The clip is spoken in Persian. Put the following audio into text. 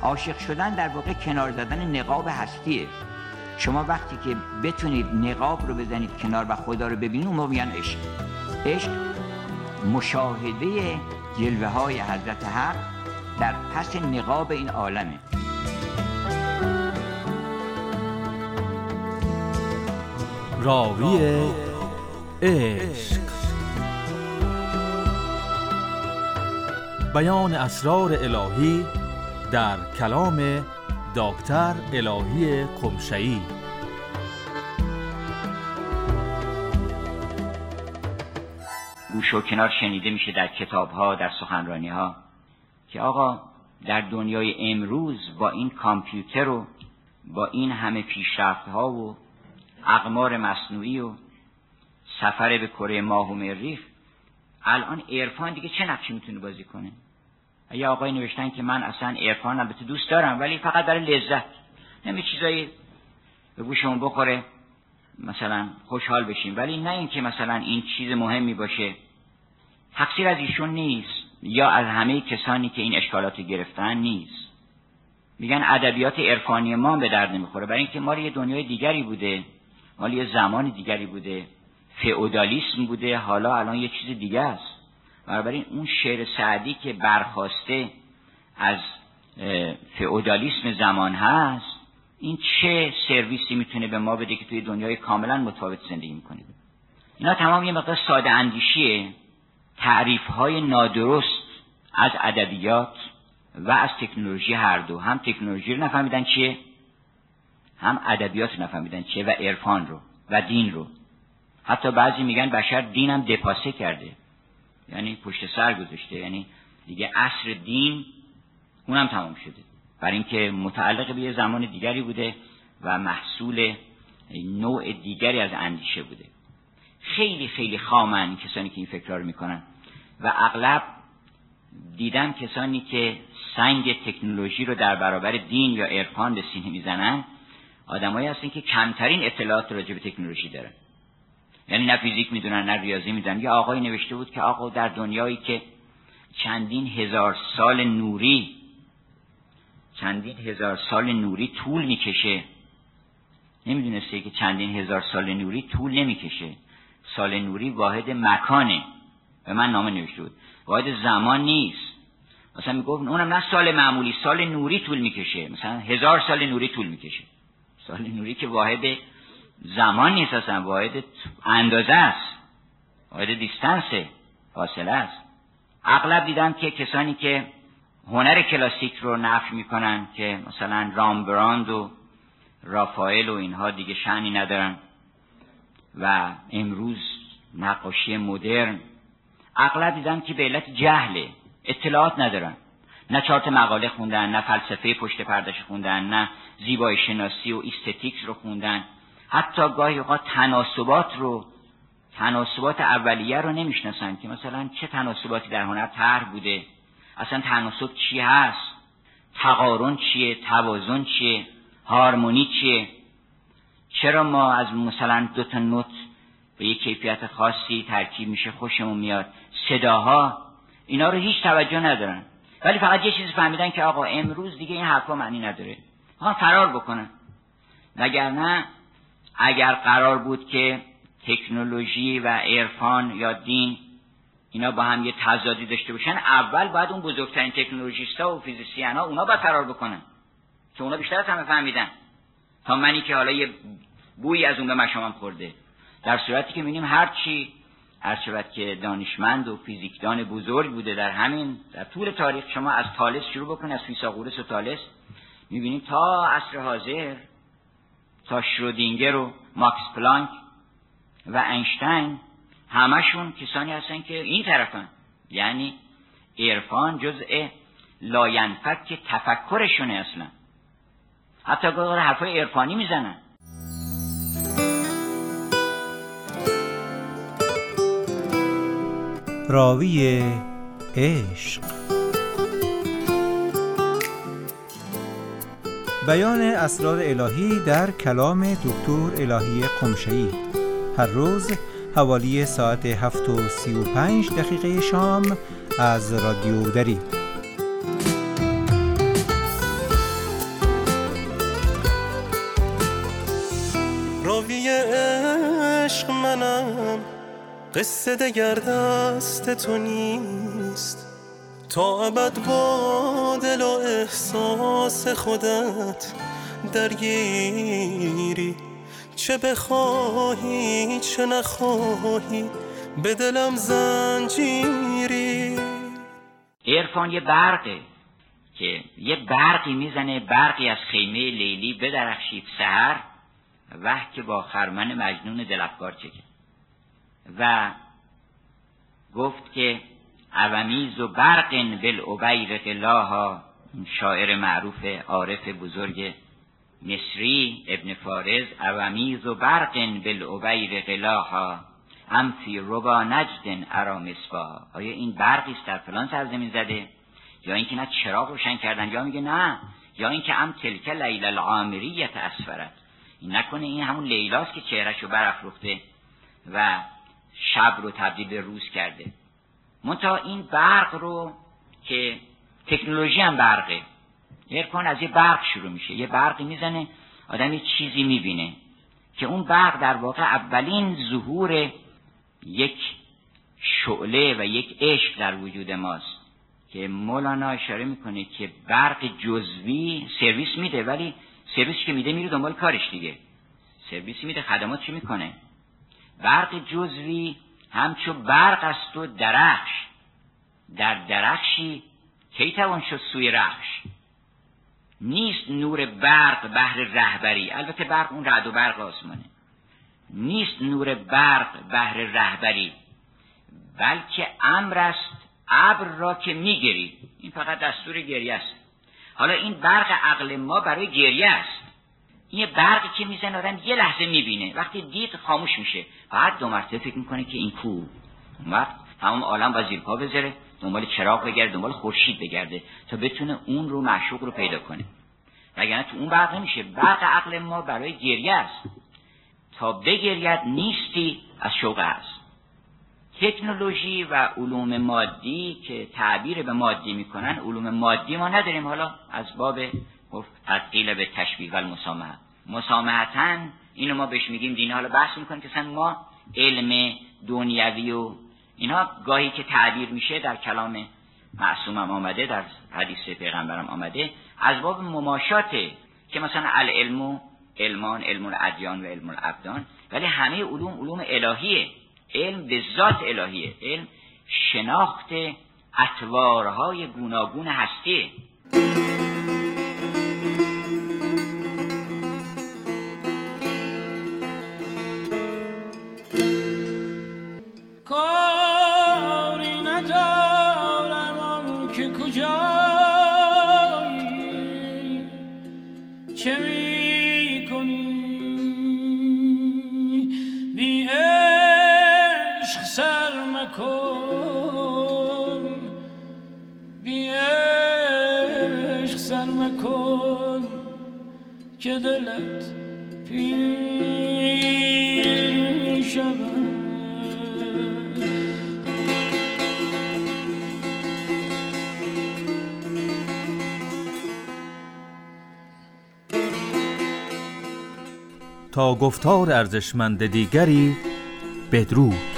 عاشق شدن در واقع کنار زدن نقاب هستیه. شما وقتی که بتونید نقاب رو بزنید کنار و خدا رو ببینید، اون موقع میگن عشق. عشق مشاهده جلوه های حضرت حق در پس نقاب این عالمه. راوی عشق، بیان اسرار الهی در کلام دکتر الهی قمشه‌ای. گوش و کنار شنیده میشه در کتاب‌ها، در سخنرانی‌ها که آقا در دنیای امروز با این کامپیوتر و با این همه پیشرفت‌ها و اقمار مصنوعی و سفر به کره ماه و مریخ، الان عرفان دیگه چه نقشی میتونه بازی کنه؟ یه آقای نوشتن که من اصلا عرفان البته دوست دارم ولی فقط برای لذت، نمی چیزایی به گوشمون بخوره مثلا خوشحال بشیم، ولی نه اینکه مثلا این چیز مهمی باشه. تقصیر از ایشون نیست یا از همه کسانی که این اشکالات گرفتن نیست. میگن ادبیات عرفانی ما به درد نمیخوره، برای اینکه مال یه دنیای دیگری بوده، مال یه زمان دیگری بوده، فئودالیسم بوده، حالا الان یه چیز دیگه است. بنابراین اون شعر سعدی که برخواسته از فئودالیسم زمان هست، این چه سرویسی میتونه به ما بده که توی دنیای کاملا متفاوت زندگی میکنیم؟ اینا تمام یه مقدار ساده اندیشیه، تعریف‌های نادرست از ادبیات و از تکنولوژی، هر دو. هم تکنولوژی رو نفهمیدن چیه، هم ادبیات رو نفهمیدن چیه، و عرفان رو و دین رو. حتی بعضی میگن بشر دینم دپاسه کرده، یعنی پشت سر گذاشته، یعنی دیگه عصر دین اونم تمام شده، برای اینکه متعلق به یه زمان دیگری بوده و محصول نوع دیگری از اندیشه بوده. خیلی خیلی خامن کسانی که این فکرها رو میکنن و اغلب دیدم کسانی که سنگ تکنولوژی رو در برابر دین یا عرفان به سینه میزنن آدمایی هستن که کمترین اطلاعات راجع به تکنولوژی دارن، یعنی نه فیزیک میدونن نه ریاضی میدونن. یه آقای نوشته بود که آقا در دنیایی که چندین هزار سال نوری طول میکشه، نمیدونسته که چندین هزار سال نوری طول نمیکشه. سال نوری واحد مکانه، به من نامه نوشته بود، واحد زمان نیست. مثلا میگفت اونم نه سال معمولی، سال نوری طول میکشه، مثلا 1000 سال نوری طول میکشه. سال نوری که واحد زمان نیست، اصلا واحد اندازه است، واحد دیستانسه، فاصله است. اغلب دیدم که کسانی که هنر کلاسیک رو نفی میکنن که مثلا رامبراند و رافائل و اینها دیگه شأنی ندارن و امروز نقاشی مدرن، اغلب دیدم که به علت جهله، اطلاعات ندارن، نه 4 مقاله خوندن، نه فلسفه پشت پردهش خوندن، نه زیبایی شناسی و استتیکس رو خوندن، حتی گاهی اوقات تناسبات اولیه رو نمیشناسن که مثلا چه تناسباتی در هنر طرح بوده، اصلا تناسب چی هست، تقارن چیه، توازن چیه، هارمونی چیه، چرا ما از مثلا 2 تا نوت به یک کیفیت خاصی ترکیب میشه خوشمون میاد، صداها، اینا رو هیچ توجه ندارن، ولی فقط یه چیزی فهمیدن که آقا امروز دیگه این حرفا معنی نداره، میخوان فرار بکنن. وگرنه اگر قرار بود که تکنولوژی و عرفان یا دین اینا با هم یه تضادی داشته باشن، اول باید اون بزرگترین تکنولوژیست‌ها و فیزیسیان‌ها اونا باید فرار بکنن، که اونا بیشتر از همه فهمیدن تا منی که حالا یه بویی از اون به مشامم خورده. در صورتی که می‌بینیم هر چی هرچند که دانشمند و فیزیکدان بزرگ بوده در طول تاریخ، شما از تالس شروع بکنید، از فیثاغورس و تالس، می‌بینیم تا عصر حاضر، تا شرودینگر و ماکس پلانک و اینشتین، همشون کسانی هستن که این طرفن، یعنی عرفان جزء لاینفک تفکرشونه اصلا، حتی گاهی حرفای عرفانی میزنن. راوی عشق، بیان اسرار الهی در کلام دکتر الهی قمشه‌ای، هر روز حوالی ساعت 7:35 شام از رادیو دری. عشق منم، قصه دگر دست تو نیست. تا ابد با دل و احساس خودت درگیری، چه بخواهی چه نخواهی به دلم زنجیری. عرفان یه برقه که یه برقی میزنه، برقی از خیمه لیلی بدرخشید سحر، وه که با خرمن مجنون دلافگار چکه. و گفت که اومیز و برقن بالعبیرق لاها، شاعر معروف عارف بزرگ مصری ابن فارز، اومیز و برقن بالعبیرق لاها ام فی ربا نجد ارا مصباحا. آیا این برقی است در فلان سرزمین زده، یا اینکه نه چراغ روشن کردن، یا میگه نه، یا اینکه ام تلک لیل العامریه اسفرت، این نکنه این همون لیلاست که چهرهشو برافروخته و شب رو تبدیل به روز کرده. منتها این برق رو که تکنولوژی هم برقه، عرفان از یه برق شروع میشه، یه برقی میزنه آدم یه چیزی میبینه که اون برق در واقع اولین ظهور یک شعله و یک عشق در وجود ماست که مولانا اشاره میکنه که برق جزوی سرویس میده، ولی سرویسی که میده میره دنبال کارش دیگه. سرویسی میده، خدمات چی میکنه؟ برق جزوی همچو برق است و درخش، در درخشی کی توان شد سوی رخش. نیست نور برق بهر رهبری، البته برق اون رعد و برق آسمانه، نیست نور برق بهر رهبری، بلکه امر است ابر را که میگری. این فقط دستور گریه است. حالا این برق عقل ما برای گریه است. این برقی که میزنه آدم یه لحظه میبینه، وقتی دید خاموش میشه، بعد دو مرتبه فکر میکنه که این کو. اون وقت تمام عالم با زیر پا بذاره، دنبال چراغ بگرده، دنبال خورشید بگرده تا بتونه اون رو معشوق رو پیدا کنه. وگرنه تو اون برق نمیشه. برق عقل ما برای گریه است، تا بگرید نیستی از شوق است. تکنولوژی و علوم مادی که تعبیر به مادی میکنن، علوم مادی ما نداریم. حالا از باب تدقیل به تشبیه و المسامحه، مسامحتاً اینو ما بهش میگیم دینه. حالا بحث میکنیم که مثلا ما علم دنیوی و اینا گاهی که تعبیر میشه در کلام معصومم آمده، در حدیث پیغمبرم آمده، از باب مماشاته که مثلا العلم علمان، علم الادیان و علم الابدان، ولی همه علوم الهیه. علم به ذات الهیه، علم شناخت اطوارهای گوناگون هستیه. کاری ندارم آن که کجایی، چه می کنی بی عشق سر مکن، بی عشق سر مکن که دلت پیر شود. تا گفتار ارزشمند دیگری بدرود.